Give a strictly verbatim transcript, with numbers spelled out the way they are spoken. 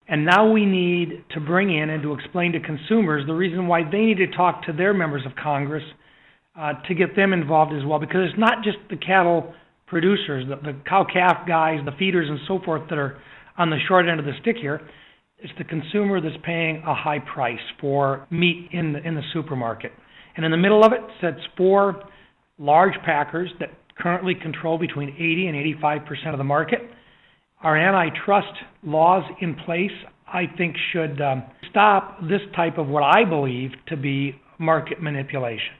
And now we need to bring in and to explain to consumers the reason why they need to talk to their members of Congress uh, to get them involved as well, because it's not just the cattle producers, the, the cow-calf guys, the feeders and so forth that are on the short end of the stick here. It's the consumer that's paying a high price for meat in the, in the supermarket. And in the middle of it sits four large packers that currently control between eighty and eighty-five percent of the market. Our antitrust laws in place, I think, should um, stop this type of what I believe to be market manipulation.